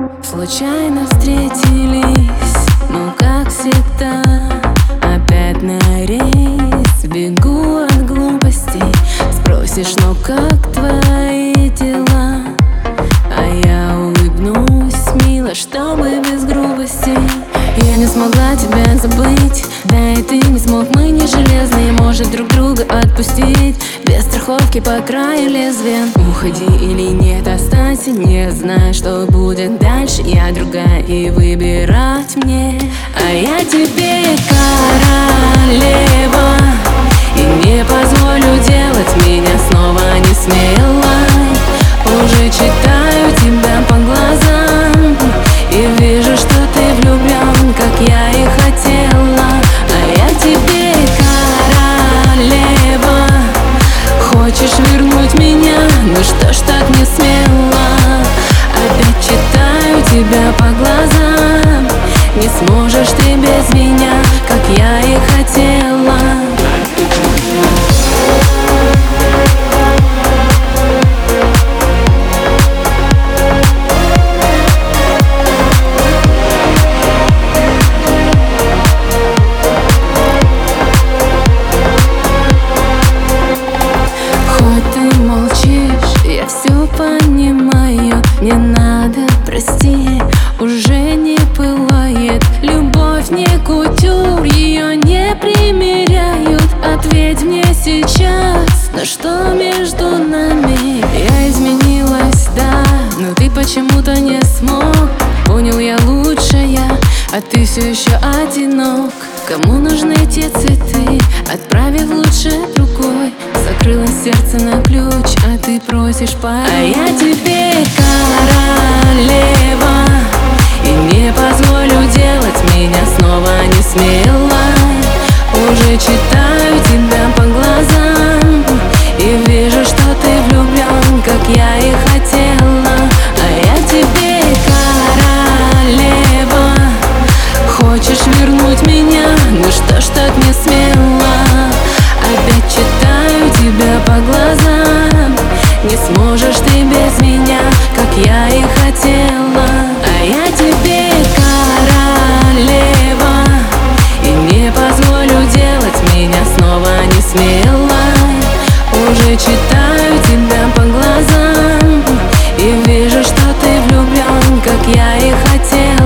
Случайно встретились, но как всегда опять на рейс. Бегу от глупостей, спросишь, ну как твои дела? А я улыбнусь, мило, чтобы без грубости. Я не смогла тебя забыть, да и ты не смог. Мы не железные, может друг друга отпустить без страховки по краю лезвия. Уходи или нет, останься, не знаю, что будет дальше. Я другая, и выбирать мне. А я тебе королева, и не позволю делать меня снова не смелой. Уже читаю тебя по глазам и вижу, что ты влюблен, как я и хотела. А я тебе королева. Хочешь вернуть меня? Ну что ж так не смело? Опять читаю тебя по глазам. Не сможешь ты без меня, как я и хотела. Понимаю, не надо, прости, уже не пылает любовь, не кутюр, ее не примеряют. Ответь мне сейчас, на что между нами? Я изменилась, да, но ты почему-то не смог. Понял, я лучшая, а ты все еще одинок. Кому нужны эти цветы? Отправив лучше другой. Закрыла сердце на ключ, а ты просишь пароль. А я тебе королева, и не позволю делать меня снова не смелой. Уже читаю тебя по глазам и вижу, что ты влюблен, как я и хотела. А я тебе королева. Хочешь вернуть меня? Ну что ж так не смело? Опять читаю тебя по глазам. Не сможешь ты без меня, как я и хотела. А я тебе королева, и не позволю делать меня снова не смелой. Уже читаю тебя по глазам и вижу, что ты влюблен, как я и хотела.